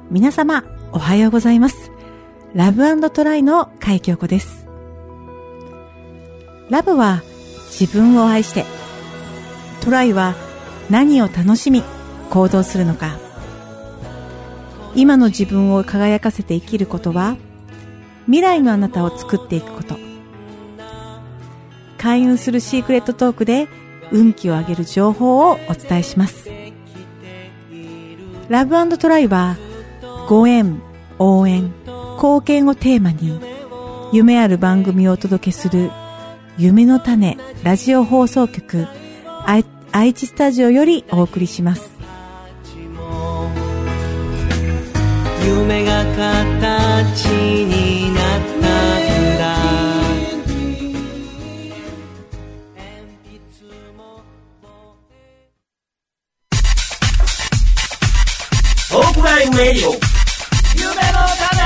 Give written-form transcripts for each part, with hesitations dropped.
皆様おはようございます。ラブ&トライの甲斐京子です。ラブは自分を愛して、トライは何を楽しみ行動するのか。今の自分を輝かせて生きることは、未来のあなたを作っていくこと。開運するシークレットトークで運気を上げる情報をお伝えします。ラブ&トライはご縁、応援、貢献をテーマに夢ある番組をお届けする夢の種ラジオ放送局愛知スタジオよりお送りします。 夢が形になったんだ。トークライブレディオ夢の種。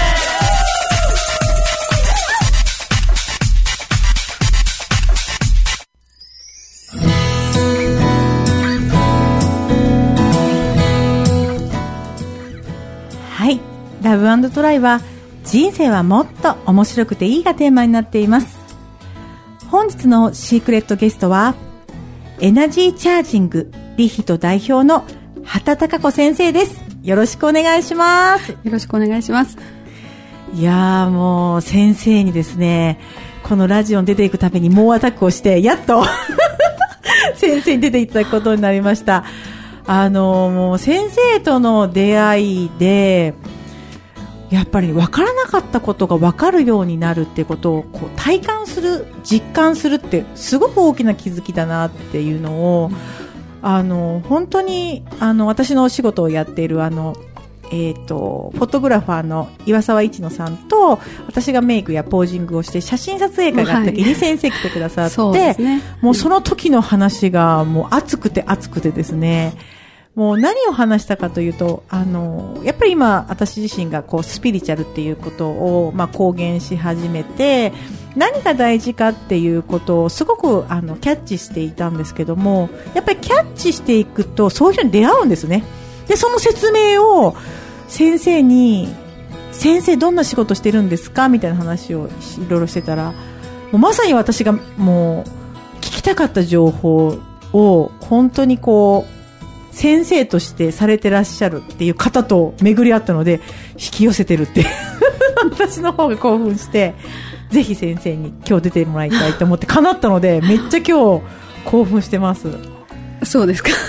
はい、ラブ&トライは人生はもっと面白くていいがテーマになっています。本日のシークレットゲストはエナジーチャージングリヒト代表の畑貴子先生です。よろしくお願いします。 よろしくお願いします。 いやー、もう先生にですね、このラジオに出ていくために猛アタックをしてやっと先生に出ていただくことになりました。もう先生との出会いでやっぱり分からなかったことが分かるようになるってことをこう体感する、実感するってすごく大きな気づきだなっていうのを、本当に私のお仕事をやっているフォトグラファーの岩沢一野さんと私がメイクやポージングをして写真撮影会があった時に先生来てくださって、もうその時の話がもう熱くてですね、もう何を話したかというと、やっぱり今私自身がこうスピリチュアルっていうことを公言し始めて、何が大事かっていうことをすごくキャッチしていたんですけども、やっぱりキャッチしていくとそういう人に出会うんですね。でその説明を先生に、先生どんな仕事してるんですかみたいな話をいろいろしてたら、もうまさに私がもう聞きたかった情報を本当にこう先生としてされてらっしゃるっていう方と巡り合ったので引き寄せてるって私の方が興奮して、ぜひ先生に今日出てもらいたいと思って叶ったので、めっちゃ今日興奮してます。 そうですか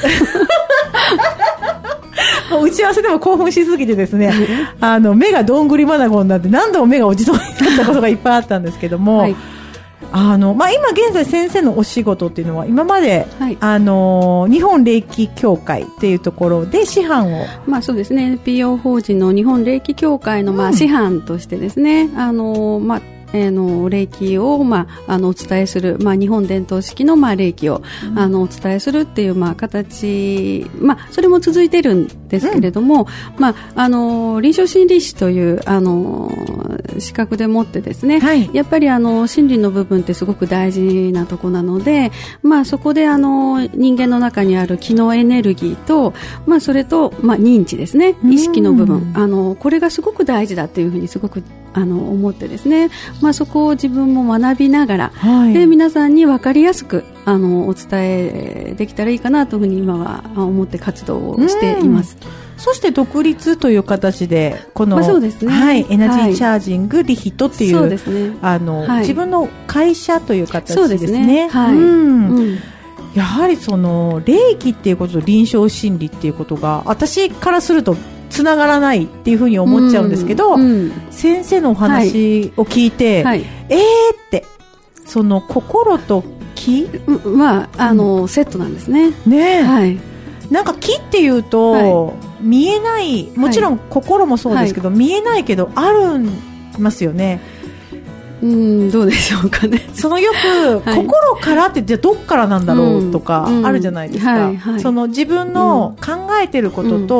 打ち合わせでも興奮しすぎてですね目がどんぐりまなごになって何度も目が落ちそうになったことがいっぱいあったんですけども、はい、今現在先生のお仕事っていうのは今まで、はい、日本霊気協会っていうところで師範を、 そうですね、 NPO 法人の日本霊気協会の師範としてですね、霊気を、お伝えする、日本伝統式の、霊気を、お伝えするっていう、形、それも続いてるんですけれども、臨床心理士という資格でもってですね、はい、やっぱり心理の部分ってすごく大事なとこなので、そこで人間の中にある気のエネルギーと、それと、認知ですね、意識の部分、これがすごく大事だっていうふうにすごく思ってですね、そこを自分も学びながら、はい、で皆さんに分かりやすくお伝えできたらいいかなというふうに今は思って活動をしています。 そして独立という形でこの、 そうですね、 はい、エナジーチャージングリヒトっていう、 そうですね、 自分の会社という形ですね。 そうですね、はい、 やはりその霊気っていうことと臨床心理っていうことが私からするとつながらないっていうふうに思っちゃうんですけど、先生のお話を聞いて、はい、ってその心と気、 セットなんですね。 ね、 はい、 なんか気っていうと、はい、見えない、もちろん心もそうですけど、はい、見えないけどありますよね。 どうでしょうかね。 そのよく、はい、心からってじゃあどっからなんだろうとかあるじゃないですか、その自分の考えてることと、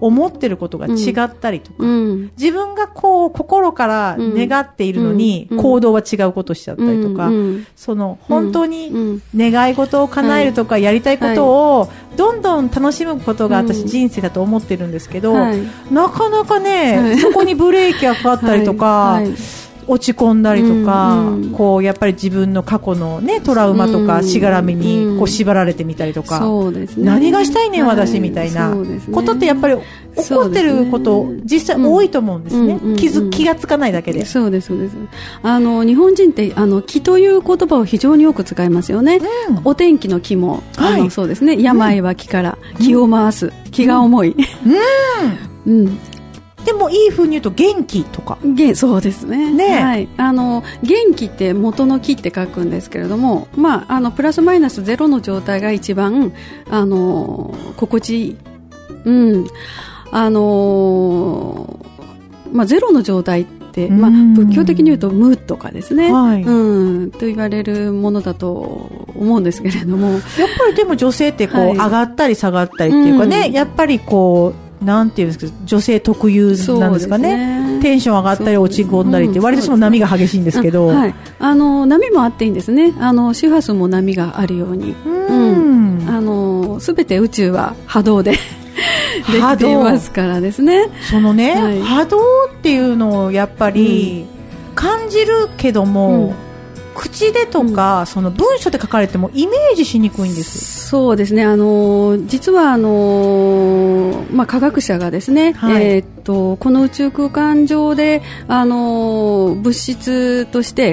思ってることが違ったりとか、 うん自分がこう心から願っているのに、行動は違うことしちゃったりとか、その本当に願い事を叶えるとかやりたいことをどんどん楽しむことが私人生だと思ってるんですけど、なかなかね、そこにブレーキがかかったりとか、落ち込んだりとか、こうやっぱり自分の過去のねトラウマとかしがらみにこう縛られてみたりとか、 そうですね、 何がしたいねん私みたいなことってやっぱり起こってること実際多いと思うんですね。気がつかないだけで。 そうですそうです。日本人って気という言葉を非常によく使いますよね。お天気の気もそうですね。病は気から気を回す、気が重い。 でもいい風に言うと元気とか。 そうですね。はい。元気って元の気って書くんですけれども、まあプラスマイナスゼロの状態が一番心地いい。ゼロの状態って、仏教的に言うと無とかですね、と言われるものだと思うんですけれども、 やっぱりでも女性ってこう、上がったり下がったりっていうかね、やっぱりこうなんていうんですか、女性特有なんですかね。テンション上がったり落ち込んだりって、割とその波が激しいんですけど、 波もあっていいんですね。周波数も波があるように、すべて宇宙は波動でできていますからですね。 そのね、波動っていうのをやっぱり感じるけども、口でとか、その文章で書かれてもイメージしにくいんです。 そうですね。実は科学者がですね、この宇宙空間上で物質として、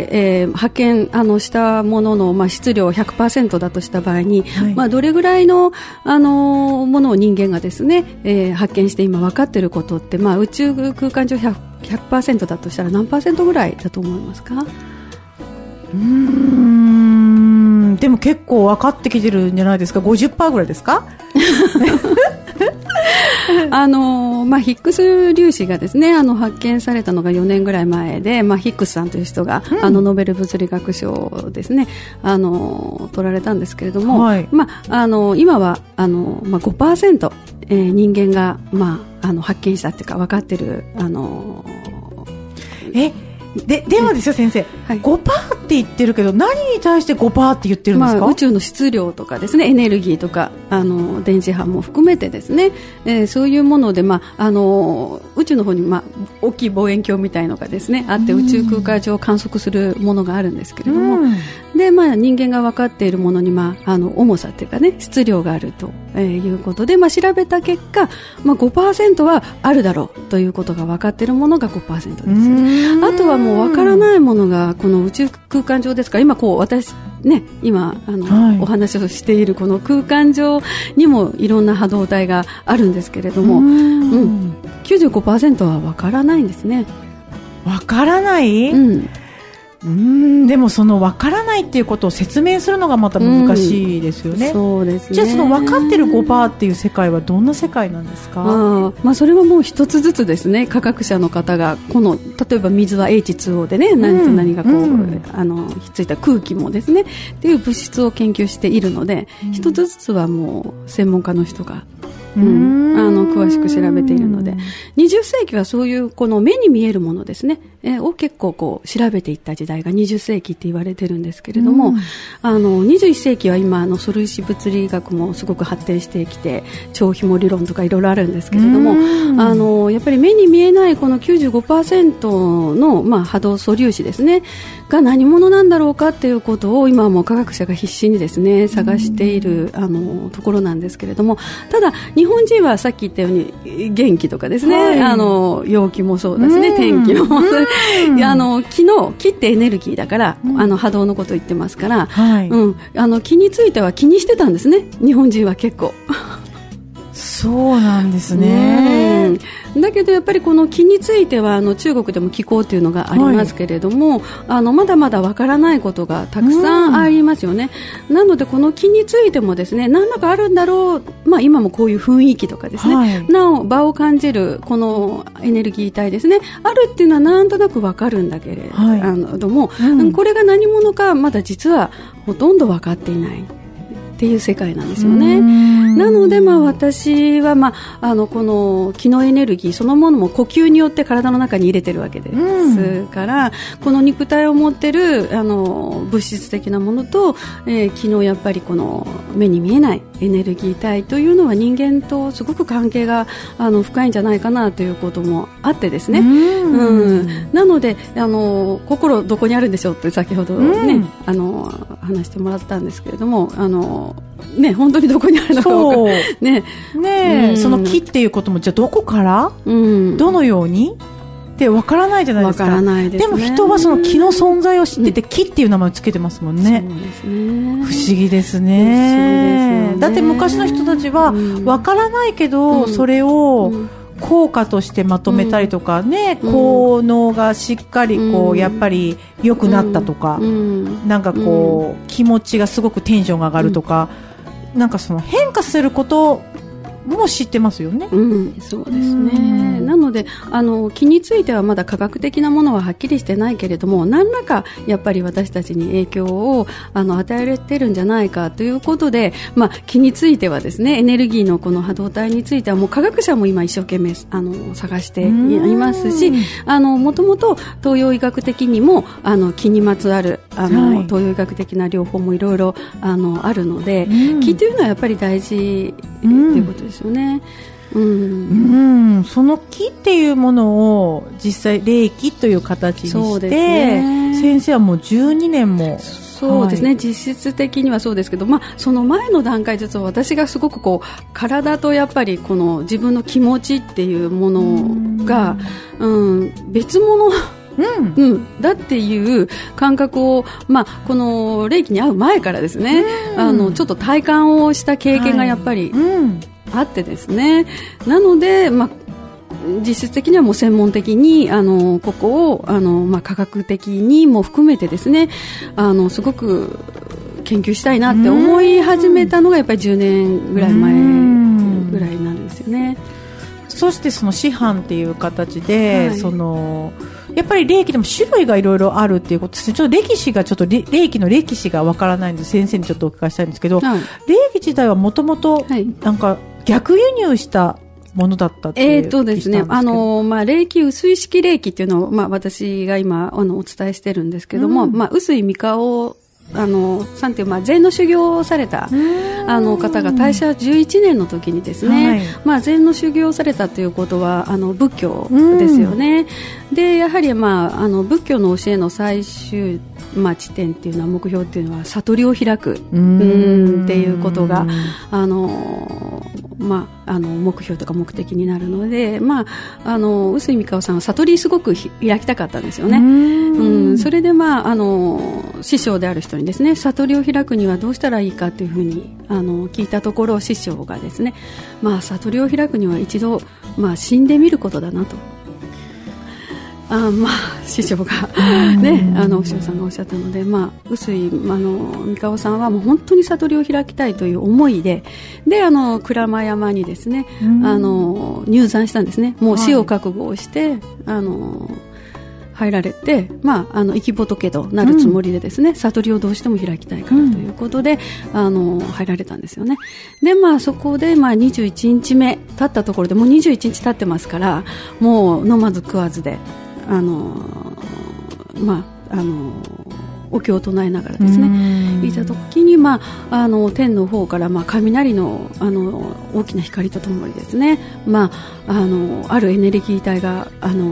発見したものの、質量 100% だとした場合に、どれぐらいのものを人間がですね、発見して今分かっていることって、宇宙空間上 100% だとしたら何%ぐらいだと思いますか？ でも結構分かってきてるんじゃないですか。 50% ぐらいですか？ ヒッグス粒子がですね、発見されたのが4年ぐらい前で、ヒッグスさんという人が、ノーベル物理学賞をですね、取られたんですけれども、今は5%、人間が、発見したっていうか分かってるでもですよ先生、5% って言ってるけど何に対して 5% って言ってるんですか？ 宇宙の質量とかですね、エネルギーとか電磁波も含めてですね、そういうもので、宇宙の方に、大きい望遠鏡みたいのがですねあって、宇宙空間上を観測するものがあるんですけれども、で、人間が分かっているものに、重さというかね、質量があるということで、調べた結果、5% はあるだろうということが分かっているものが 5% です。あとはもう分からないものがこの宇宙空間上ですから、今私ね、お話をしているこの空間上にもいろんな波動帯があるんですけれども、95% は分からないんですね。 分からない？でもその分からないっていうことを説明するのがまた難しいですよね。 そうですね。 じゃあその分かってる 5% っていう世界はどんな世界なんですか？ それはもう一つずつですね、科学者の方が例えば水は H2O でね、何と何がこう、ひっついた空気もですねっていう物質を研究しているので、一つずつはもう専門家の人が詳しく調べているので、20世紀はそういうこの目に見えるものですね、を結構こう調べていった時代が20世紀って言われてるんですけれども、21世紀は今素粒子物理学もすごく発展してきて、超紐理論とかいろいろあるんですけれども、やっぱり目に見えないこの 95% の、波動素粒子ですねが何者なんだろうかっていうことを今はもう科学者が必死にですね探しているところなんですけれども、ただ日本人はさっき言ったように元気とかですね、陽気もそうですね、天気も気ってエネルギーだから、波動のことを言ってますから、気については気にしてたんですね、日本人は結構。 そうなんですね。 だけどやっぱりこの気については中国でも気候というのがありますけれども、まだまだわからないことがたくさんありますよね。なのでこの気についてもですね、何らかあるんだろう、今もこういう雰囲気とかですね、なお場を感じるこのエネルギー体ですね、あるっていうのはなんとなくわかるんだけれども、これが何者かまだ実はほとんどわかっていない。 っていう世界なんですよね。なので、私は、この気のエネルギーそのものも呼吸によって体の中に入れてるわけですから、この肉体を持ってる物質的なものと、気のやっぱりこの目に見えないエネルギー体というのは人間とすごく関係が深いんじゃないかなということもあってですね、なので心どこにあるんでしょうって先ほどね、話してもらったんですけれども、本当にどこにあるのかその気っていうこともじゃあどこから、どのようにってわからないじゃないですか。 わからないですね。 でも人はその気の存在を知ってて、気っていう名前をつけてますもんね。 そうですね。 不思議ですね。だって昔の人たちはわからないけど、それを効果としてまとめたりとかね、効能がしっかりやっぱり良くなったとか、なんか気持ちがすごくテンションが上がるとか、なんかその変化させることも知ってますよね。 そうですね。なので気についてはまだ科学的なものははっきりしてないけれども、何らかやっぱり私たちに影響を与えられてるんじゃないかということで、気についてはですね、エネルギーのこの波動体についてはもう科学者も今一生懸命探していますし、もともと東洋医学的にも気にまつわる東洋医学的な療法もいろいろあるので、気というのはやっぱり大事ということですよね。その気っていうものを実際霊気という形にして、先生はもう12年もそうですね、実質的にはそうですけど、その前の段階実は私がすごく体とやっぱりこの自分の気持ちっていうものが、別物だっていう感覚を、この霊気に会う前からですね、ちょっと体感をした経験がやっぱりあってですね、なので、実質的にはもう専門的にここを科学的にも含めてですね、すごく研究したいなって思い始めたのがやっぱり10年ぐらい前ぐらいになるんですよね。 そしてその師範っていう形で、やっぱり霊気でも種類がいろいろあるっていうことですね。ちょっと霊気の歴史がわからないので先生にちょっとお聞かせしたいんですけど、霊気自体はもともとなんか逆輸入したものだったっていうですね、霊気、薄い式霊気っていうのを、私が今お伝えしてるんですけども、臼井美香夫さんという、禅の修行をされた方が大正11年の時にですね、禅の修行をされたということは仏教ですよね。でやはり、仏教の教えの最終、地点っていうのは目標っていうのは悟りを開くっていうことが目標とか目的になるので、臼井美香夫さんは悟りすごく開きたかったんですよね。それで、師匠である人にですね、悟りを開くにはどうしたらいいかというふうに聞いたところ、師匠がですね、悟りを開くには一度、死んでみることだなと。師匠がね、お師匠さんがおっしゃったので、臼井美香夫さんはもう本当に悟りを開きたいという思いで、鞍馬山にですね、入山したんですね。もう死を覚悟をして、入られて、生き仏となるつもりでですね、悟りをどうしても開きたいからということで、入られたんですよね。で、そこで、21日目経ったところで、もう21日経ってますから、もう飲まず食わずで、お経を唱えながらですね、いた時に、天の方から、雷の、大きな光とともにですね、あるエネルギー体が、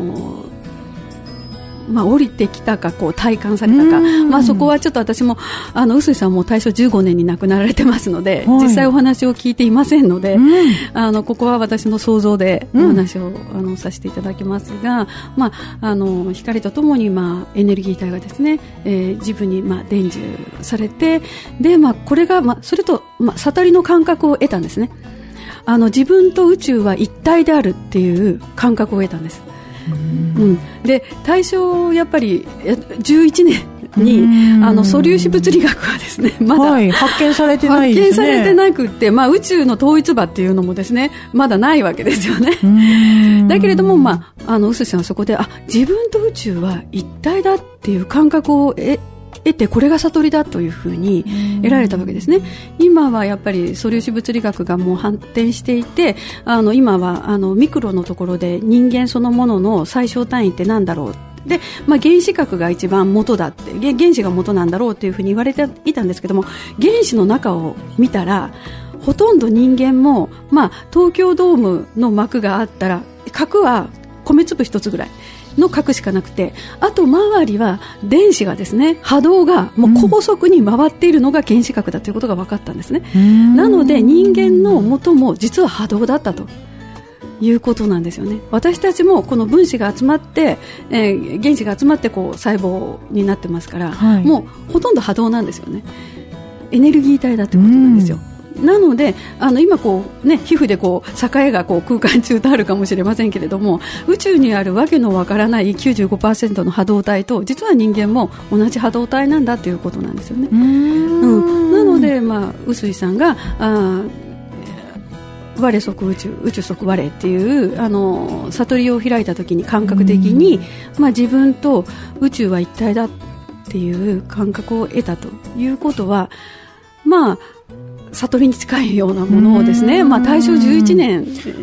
降りてきたか体感されたか、そこはちょっと私も臼井さんも大正15年に亡くなられてますので、実際お話を聞いていませんので、ここは私の想像でお話をさせていただきますが、光とともにエネルギー体がですね、自分に伝授されて、でこれがそれと悟りの感覚を得たんですね。自分と宇宙は一体であるっていう感覚を得たんです。で大正やっぱり11年に素粒子物理学はですね、まだ、 発見されてないですね。 発見されてなくって、宇宙の統一場っていうのもですね、まだないわけですよね。だけれども、臼井さんはそこで自分と宇宙は一体だっていう感覚を得得てこれが悟りだというふうに得られたわけですね。今はやっぱり素粒子物理学がもう発展していて、今はミクロのところで人間そのものの最小単位って何だろうで、原子核が一番元だって、原子が元なんだろうというふうに言われていたんですけども、原子の中を見たらほとんど人間も、東京ドームの膜があったら核は米粒一つぐらいの核しかなくて、あと周りは電子がですね、波動がもう高速に回っているのが原子核だということが分かったんですね。なので人間の元も実は波動だったということなんですよね。私たちもこの分子が集まって、原子が集まってこう細胞になってますから、もうほとんど波動なんですよね。エネルギー体だということなんですよ。なので今こう、皮膚でこう境がこう空間中とあるかもしれませんけれども、宇宙にあるわけのわからない 95% の波動体と実は人間も同じ波動体なんだということなんですよね。なので、臼井さんが我即宇宙、宇宙即我っていう悟りを開いた時に感覚的に、自分と宇宙は一体だっていう感覚を得たということは、悟りに近いようなものをですね、大正11年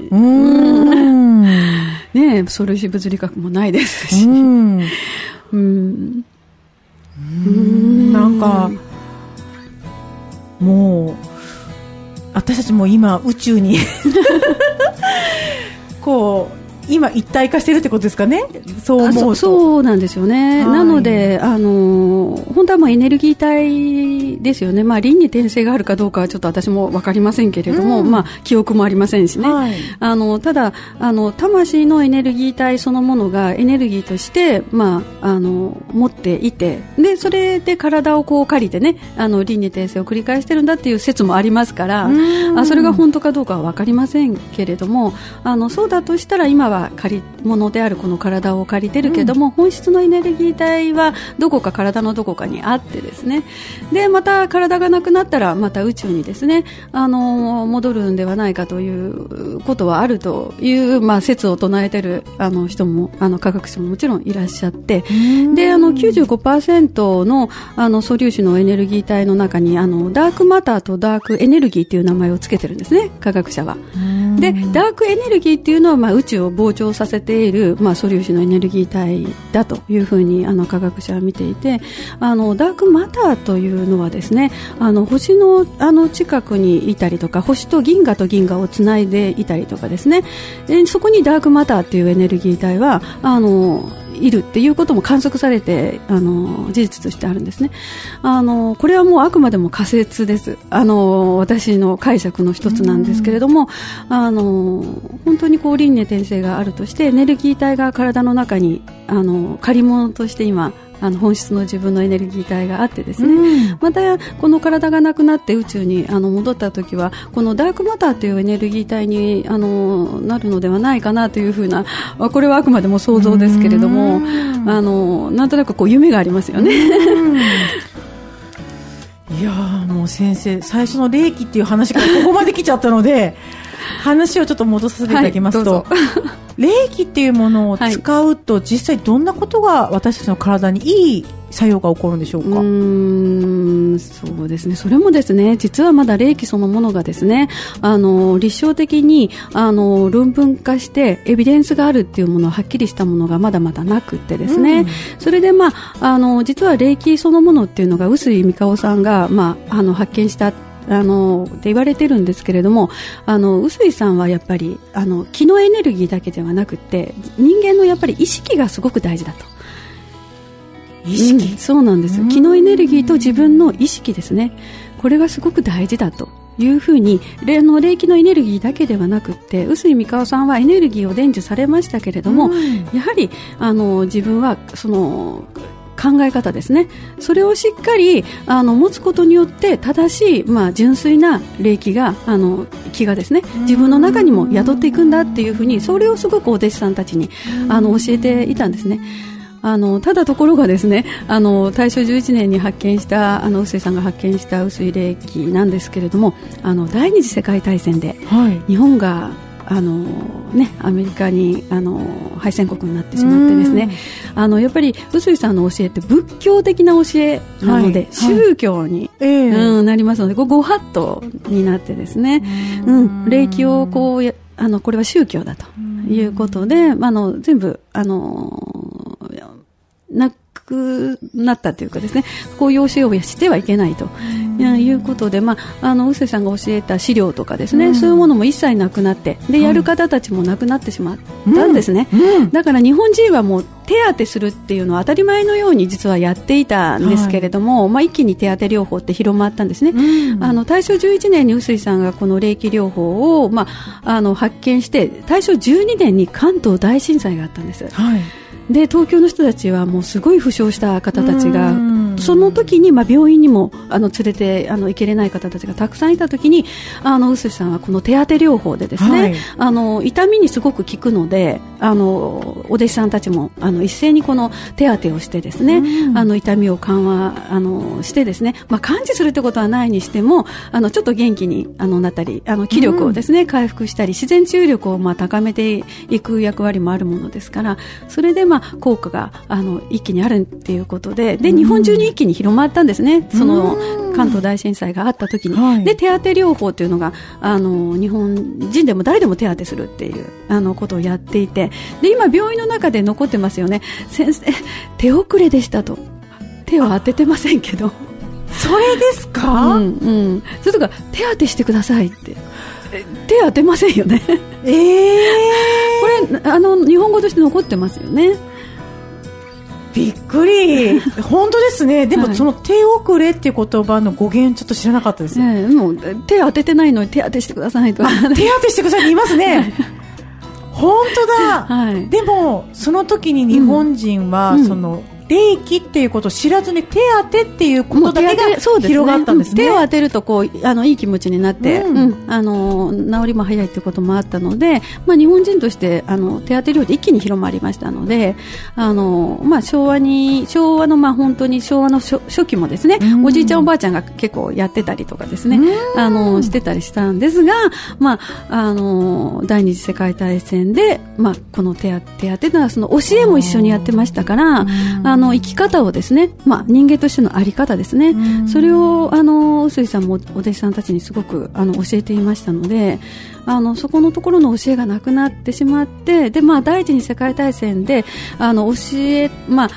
ね、素粒子物理学もないですし、 なんかもう私たちも今宇宙にこう今一体化してるってことですかね。そう思うと。 そうなんですよね。なので本当はエネルギー体ですよね。輪廻転生があるかどうかはちょっと私も分かりませんけれども、記憶もありませんしね、ただ魂のエネルギー体そのものがエネルギーとして、持っていて、でそれで体をこう借りてね、輪廻転生を繰り返してるんだっていう説もありますから、それが本当かどうかは分かりませんけれども、そうだとしたら今は借り物であるこの体を借りてるけども、本質のエネルギー体はどこか体のどこかにあってですね、でまた体がなくなったらまた宇宙にですね戻るんではないかということはあるという、説を唱えてる人も科学者ももちろんいらっしゃって、で95% の素粒子のエネルギー体の中にダークマターとダークエネルギーという名前をつけてるんですね、科学者は。でダークエネルギーっていうのは、宇宙を膨張させている、素粒子のエネルギー体だというふうに科学者は見ていて、ダークマターというのはですね、星の近くにいたりとか、星と銀河をつないでいたりとかですね、そこにダークマターというエネルギー体はいるっていうことも観測されて事実としてあるんですね。これはもうあくまでも仮説です。私の解釈の一つなんですけれども、本当にこう輪廻転生があるとして、エネルギー体が体の中に借り物として今本質の自分のエネルギー体があってですね、またこの体がなくなって宇宙に戻った時はこのダークマターというエネルギー体になるのではないかなというふうな、これはあくまでも想像ですけれども、なんとなくこう夢がありますよね。 いやもう先生、最初の霊気っていう話からここまで来ちゃったので話をちょっと戻させていただきますと、霊気っていうものを使うと、実際どんなことが私たちの体にいい作用が起こるんでしょうか。 そうですね、それもですね、実はまだ霊気そのものがですね、立証的に論文化してエビデンスがあるっていうものははっきりしたものがまだまだなくってですね、それで実は霊気そのものっていうのが臼井美香夫さんが発見したって言われてるんですけれども、臼井さんはやっぱり気のエネルギーだけではなくて、人間のやっぱり意識がすごく大事だと。意識、そうなんです。気のエネルギーと自分の意識ですね、これがすごく大事だというふうに、霊気のエネルギーだけではなくって臼井美香夫さんはエネルギーを伝授されましたけれども、やはり自分はその考え方ですね、それをしっかり持つことによって正しい、純粋な霊気が気がですね、自分の中にも宿っていくんだっていうふうに、それをすごくお弟子さんたちに教えていたんですね。ただところがですね、大正11年に発見した臼井さんが発見した臼井霊気なんですけれども、第二次世界大戦で日本がアメリカに敗戦国になってしまってですね、やっぱり臼井さんの教えって仏教的な教えなので、宗教に、なりますので、ご法度になってですね、霊気をこれは宗教だということで、全部なくなったというかですね、こういう教えをしてはいけないということで、臼井さんが教えた資料とかですね、そういうものも一切なくなって、でやる方たちもなくなってしまったんですね。だから日本人はもう手当てするっていうのは当たり前のように実はやっていたんですけれども、一気に手当て療法って広まったんですね。大正11年に臼井さんがこの霊気療法を、発見して、大正12年に関東大震災があったんです。で東京の人たちはもうすごい負傷した方たちが、その時に病院にも連れて行けれない方たちがたくさんいた時に、臼井さんはこの手当て療法でですね、痛みにすごく効くので、お弟子さんたちも一斉にこの手当てをしてですね、痛みを緩和してですね、完治するってことはないにしてもちょっと元気になったり、気力をですね、回復したり、自然治癒力を高めていく役割もあるものですから、それで効果が一気にあるっていうことで、日本中に一気に広まったんですね。その関東大震災があった時に、で手当て療法というのが日本人でも誰でも手当てするっていうことをやっていて、で今病院の中で残ってますよね。先生手遅れでしたと、手を当ててませんけど、 それですか？ それとか手当てしてくださいって、手当てませんよね。これ日本語として残ってますよね。 びっくり。本当ですね。でもその手遅れっていう言葉の語源ちょっと知らなかったです。 もう手当ててないのに手当てしてくださいと。 手当てしてくださいって言いますね。本当だ。でもその時に日本人はその霊気っていうことを知らずに手当てっていうことだけが広がったんですね。 手を当てるといい気持ちになって、治りも早いということもあったので、日本人として手当て療法で一気に広まりましたので、昭和の本当に昭和の初期もですね、おじいちゃんおばあちゃんが結構やってたりとかですね、してたりしたんですが、第二次世界大戦で、この手当てのその教えも一緒にやってましたから、生き方をですね、人間としてのあり方ですね、それを臼井さんもお弟子さんたちにすごく教えていましたので、そこのところの教えがなくなってしまって、で第一次世界大戦で臼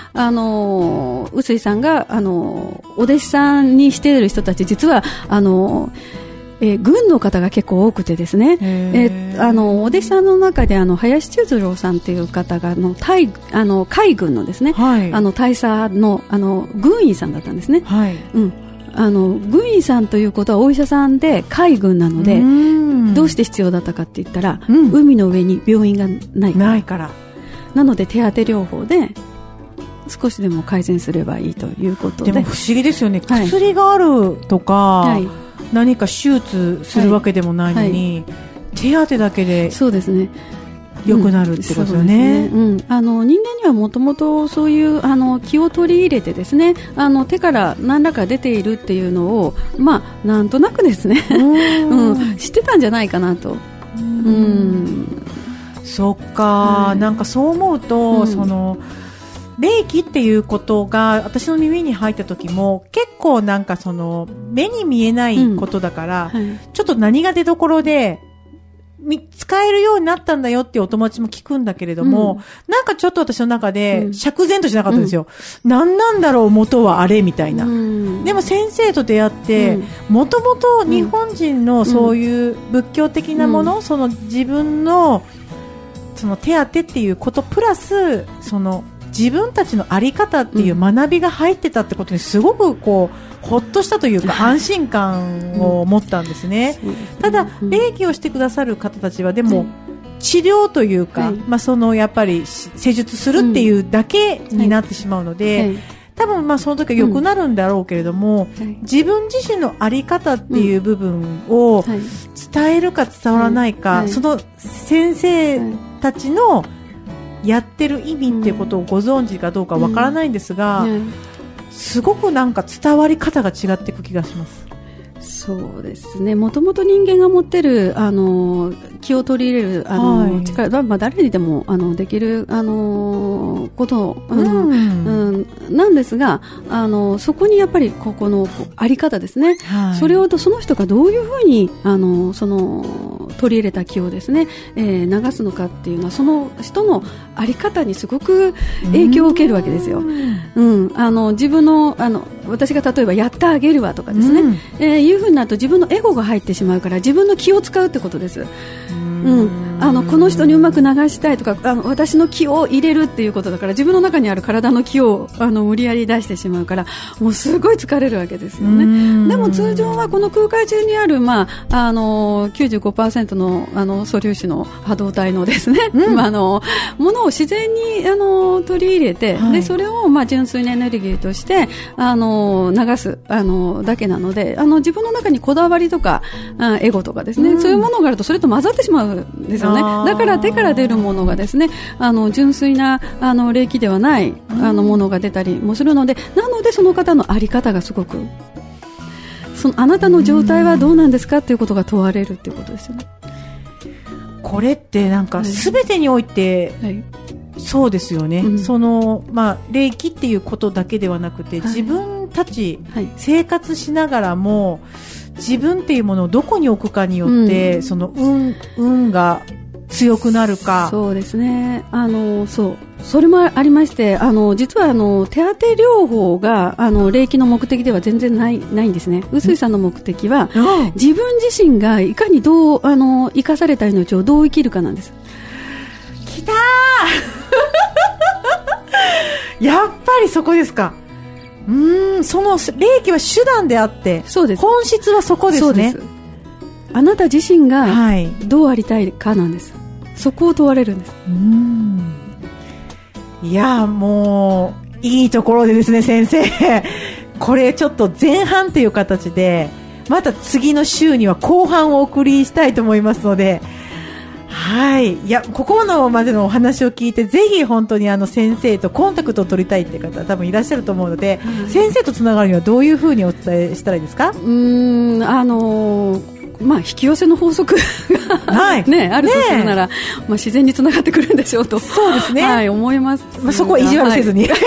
井さんがお弟子さんにしている人たち、実は軍の方が結構多くてですね、お弟子さんの中で林忠次郎さんという方が海軍のですね、大佐の軍医さんだったんですね。軍医さんということはお医者さんで海軍なので、どうして必要だったかって言ったら、海の上に病院がないからなので手当て療法で少しでも改善すればいいということで。 でも不思議ですよね、薬があるとか、何か手術するわけでもないのに、手当てだけでそうですね良くなるってことですよね。 人間にはもともとそういう気を取り入れてですね、手から何らか出ているっていうのをなんとなくですね、知ってたんじゃないかなと。 そっか、なんかそう思うと、その霊気っていうことが私の耳に入った時も結構なんかその目に見えないことだから、ちょっと何が出どころで使えるようになったんだよっていうお友達も聞くんだけれども、なんかちょっと私の中で釈然としなかったんですよ。何なんだろう元はあれみたいな。でも先生と出会って、もともと日本人のそういう仏教的なもの、その自分のその手当てっていうことプラスその自分たちの在り方っていう学びが入ってたってことにすごくほっとしたというか安心感を持ったんですね。ただ霊気をしてくださる方たちはでも治療というか、そのやっぱり施術するっていうだけになってしまうので、多分その時は良くなるんだろうけれども、自分自身の在り方っていう部分を伝えるか伝わらないか、その先生たちのやってる意味っていうことをご存知かどうかわからないんですが、すごくなんか伝わり方が違っていく気がします。 そうですね。もともと人間が持ってる気を取り入れるはい力、誰にでもできることなんですが、そこにやっぱりここのあり方ですね。 はい、 それをその人がどういうふうにその取り入れた気をですね、流すのかっていうのはその人のあり方にすごく影響を受けるわけですよ。自分の私が例えばやってあげるわとかですね、いうふうになると自分のエゴが入ってしまうから自分の気を使うってことです。この人にうまく流したいとか私の気を入れるっていうことだから自分の中にある体の気を無理やり出してしまうからもうすごい疲れるわけですよね。でも通常はこの空間中にある、95% の素粒子の波動体のですね、ものを自然に取り入れて、でそれを純粋なエネルギーとして流すだけなので自分の中にこだわりとかエゴとかですね、そういうものがあるとそれと混ざってしまうんですよね。だから手から出るものがですね純粋な霊気ではないものが出たりもするので、なのでその方のあり方がすごくあなたの状態はどうなんですかということが問われるということですよね。 これってなんか全てにおいて、そうですよね、霊気っていうことだけではなくて、自分たち、生活しながらも自分っていうものをどこに置くかによって、その運が強くなるか。 そうですね。それもありまして、実は手当て療法が霊気の目的では全然ないんですね。臼井さんの目的は、自分自身がいかにどう生かされた命をどう生きるかなんです。 きたーやっぱりそこですか。その霊気は手段であって、 そうです。 本質はそこですね。 そうです。あなた自身がどうありたいかなんです。そこを問われるんです。 いやもういいところでですね、先生これちょっと前半という形でまた次の週には後半をお送りしたいと思いますので、いやここのまでのお話を聞いてぜひ本当に先生とコンタクトを取りたいって方多分いらっしゃると思うので、先生とつながるにはどういうふうにお伝えしたらいいですか？ 引き寄せの法則が、あるとするなら、自然につながってくるんでしょうと。そうですね。思います。 そこは意地悪せずに。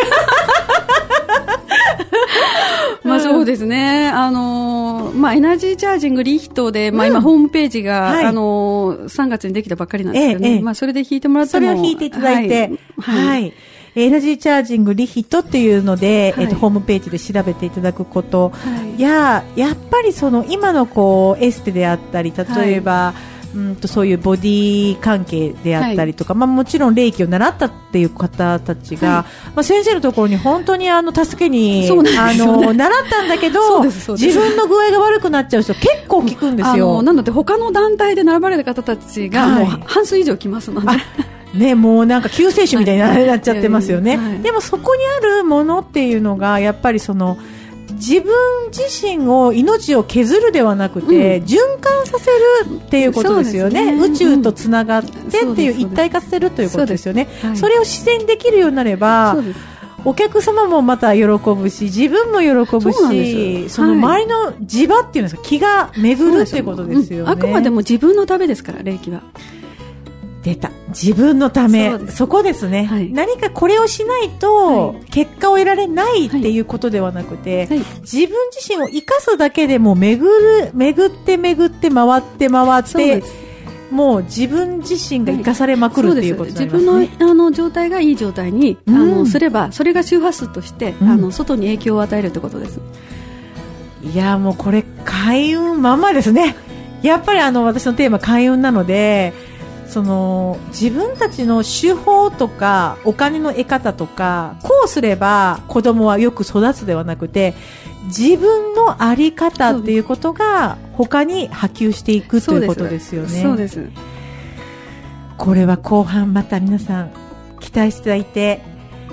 そうですね。エナジーチャージングリヒトで、今ホームページが、3月にできたばっかりなんですけどね。それで引いてもらっても。 それを引いていただいて、エナジーチャージングリヒトっていうので、ホームページで調べていただくこと、やっぱりその今のエステであったり、例えば、そういうボディ関係であったりとか、もちろん霊気を習ったっていう方たちが、先生のところに本当に助けに、習ったんだけど自分の具合が悪くなっちゃう人結構聞くんですよ。 なので他の団体で並ばれた方たちがもう半数以上来ますので、 もうなんか救世主みたいになっちゃってますよね。でもそこにあるものっていうのがやっぱりその自分自身を命を削るではなくて、循環させるっていうことですよね。宇宙とつながってっていう一体化させるということですよね。それを自然にできるようになればお客様もまた喜ぶし自分も喜ぶし、その周りの磁場っていうんですか、気が巡るっていうことですよね。 あくまでも自分のためですから霊気は。 出た、自分のため、そこですね、何かこれをしないと結果を得られないっていうことではなくて、自分自身を生かすだけでも巡って回ってもう自分自身が生かされまくるっていうことになりますね。 自分の状態がいい状態にすればそれが周波数として外に影響を与えるってことです。 いやもうこれ開運まんまですね。やっぱり私のテーマ開運なので、その自分たちの手法とかお金の得方とかこうすれば子供はよく育つではなくて、自分の在り方っていうことが他に波及していくということですよね。 そうです。 これは後半また皆さん期待していただいて、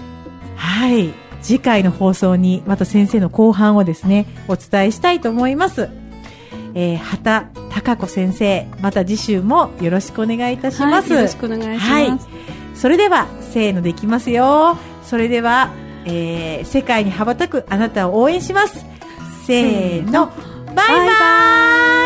次回の放送にまた先生の後半をですねお伝えしたいと思います。畑貴子先生、また次週もよろしくお願いいたします。 よろしくお願いします。 それではせーのでいきますよ。それでは、世界に羽ばたくあなたを応援します。せーの、 バイバイ。